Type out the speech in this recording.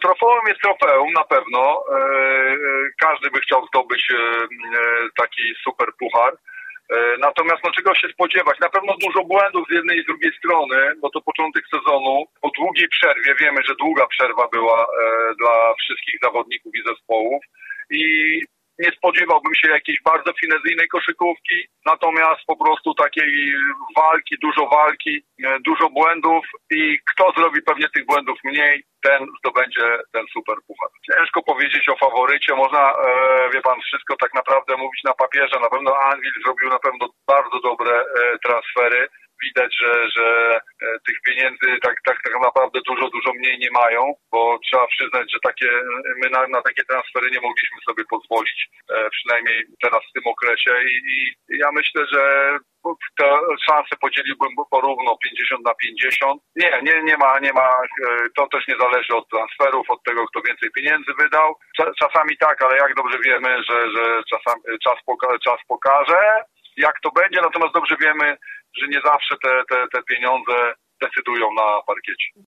Trofeum jest trofeum na pewno. Każdy by chciał zdobyć taki super puchar. Natomiast czego się spodziewać? Na pewno dużo błędów z jednej i z drugiej strony, bo to początek sezonu. Po długiej przerwie, wiemy, że długa przerwa była dla wszystkich zawodników i zespołów i nie spodziewałbym się jakiejś bardzo finezyjnej koszykówki, natomiast po prostu takiej walki, dużo błędów i kto zrobi pewnie tych błędów mniej, ten zdobędzie ten super puchar. Ciężko powiedzieć o faworycie, można, wie pan, wszystko tak naprawdę mówić na papierze. Na pewno Anwil zrobił na pewno bardzo dobre transfery. Widać, że tych pieniędzy tak naprawdę dużo mniej nie mają, bo trzeba przyznać, że my na takie transfery nie mogliśmy sobie pozwolić, przynajmniej teraz w tym okresie i ja myślę, że te szanse podzieliłbym porówno 50-50. Nie ma, to też nie zależy od transferów, od tego, kto więcej pieniędzy wydał. Czasami tak, ale jak dobrze wiemy, że czasami czas pokaże, jak to będzie, natomiast dobrze wiemy, że nie zawsze te pieniądze decydują na parkiecie.